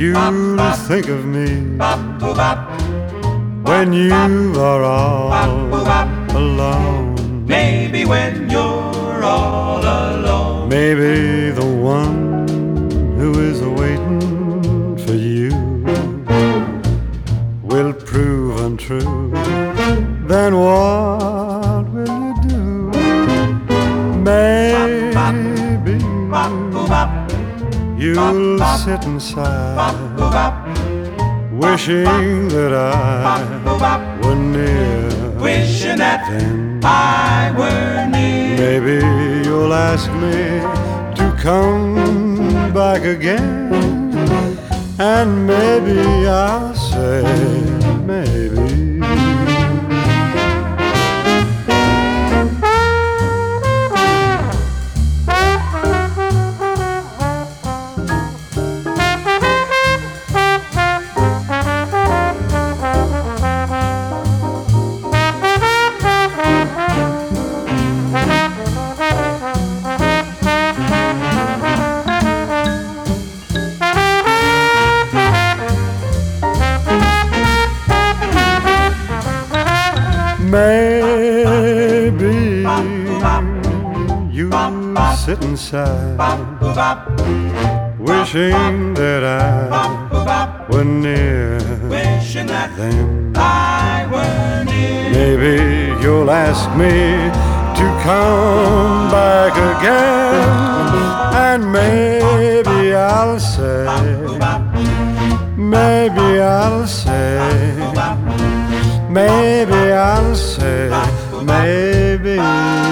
you'll think of me when you are all alone. Maybe when you're all alone. Maybe the one who is waiting for you will prove untrue. Then what will you do? Maybe you'll sit inside wishing that I were near. Wishing that Then I were near. maybe you'll ask me to come back again, and maybe I'll say maybe. Maybe you sit inside wishing that I were near. Wishing that Then I were near. maybe you'll ask me to come back again, and maybe I'll say, maybe I'll say, maybe I'll say, maybe.